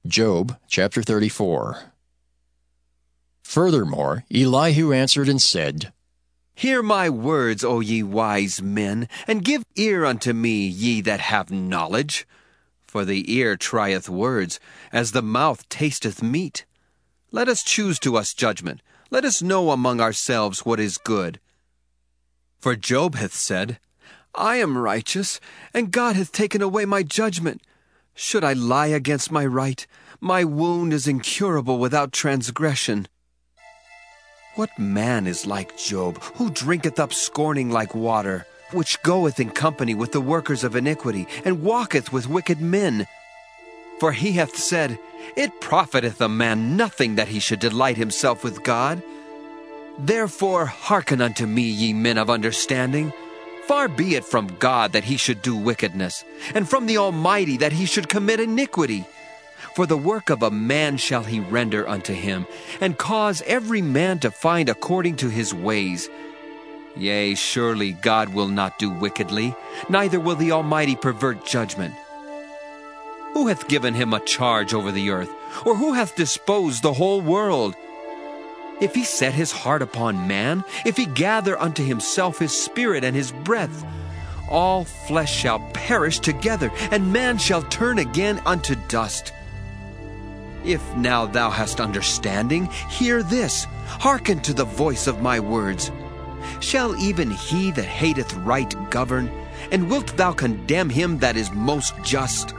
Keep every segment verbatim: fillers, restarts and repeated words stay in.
Job chapter thirty-four. Furthermore, Elihu answered and said, Hear my words, O ye wise men, and give ear unto me, ye that have knowledge. For the ear trieth words, as the mouth tasteth meat. Let us choose to us judgment. Let us know among ourselves what is good. For Job hath said, I am righteous, and God hath taken away my judgment. Should I lie against my right? My wound is incurable without transgression. What man is like Job, who drinketh up scorning like water, which goeth in company with the workers of iniquity, and walketh with wicked men? For he hath said, It profiteth a man nothing that he should delight himself with God. Therefore hearken unto me, ye men of understanding. Far be it from God that he should do wickedness, and from the Almighty that he should commit iniquity. For the work of a man shall he render unto him, and cause every man to find according to his ways. Yea, surely God will not do wickedly, neither will the Almighty pervert judgment. Who hath given him a charge over the earth, or who hath disposed the whole world? If he set his heart upon man, if he gather unto himself his spirit and his breath, all flesh shall perish together, and man shall turn again unto dust. If now thou hast understanding, hear this, hearken to the voice of my words. Shall even he that hateth right govern, and wilt thou condemn him that is most just?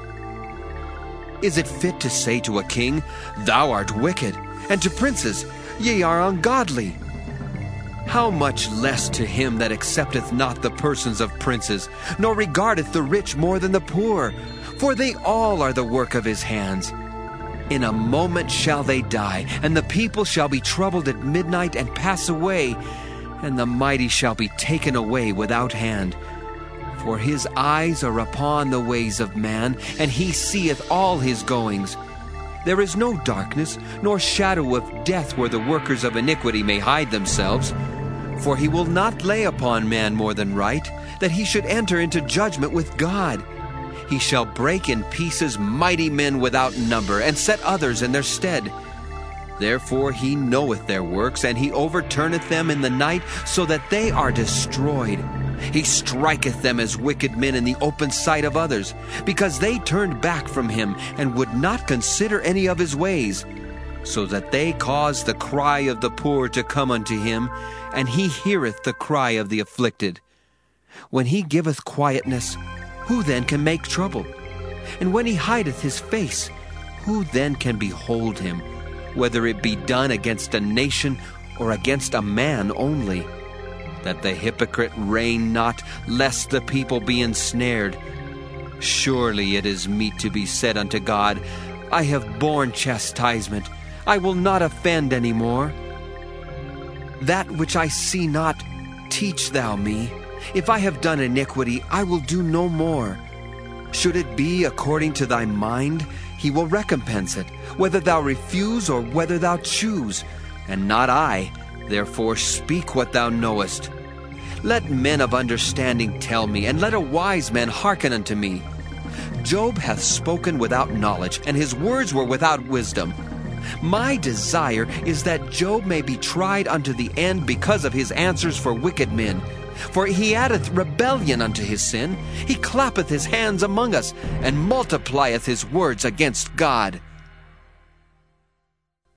Is it fit to say to a king, Thou art wicked, and to princes, Ye are ungodly? How much less to him that accepteth not the persons of princes, nor regardeth the rich more than the poor, for they all are the work of his hands. In a moment shall they die, and the people shall be troubled at midnight and pass away, and the mighty shall be taken away without hand. For his eyes are upon the ways of man, and he seeth all his goings. There is no darkness, nor shadow of death where the workers of iniquity may hide themselves. For he will not lay upon man more than right, that he should enter into judgment with God. He shall break in pieces mighty men without number, and set others in their stead. Therefore he knoweth their works, and he overturneth them in the night, so that they are destroyed. He striketh them as wicked men in the open sight of others, because they turned back from him, and would not consider any of his ways, so that they cause the cry of the poor to come unto him, and he heareth the cry of the afflicted. When he giveth quietness, who then can make trouble? And when he hideth his face, who then can behold him, whether it be done against a nation or against a man only? That the hypocrite reign not, lest the people be ensnared. Surely it is meet to be said unto God, I have borne chastisement, I will not offend any more. That which I see not, teach thou me. If I have done iniquity, I will do no more. Should it be according to thy mind, he will recompense it, whether thou refuse or whether thou choose, and not I. Therefore speak what thou knowest. Let men of understanding tell me, and let a wise man hearken unto me. Job hath spoken without knowledge, and his words were without wisdom. My desire is that Job may be tried unto the end because of his answers for wicked men. For he addeth rebellion unto his sin. He clappeth his hands among us, and multiplieth his words against God.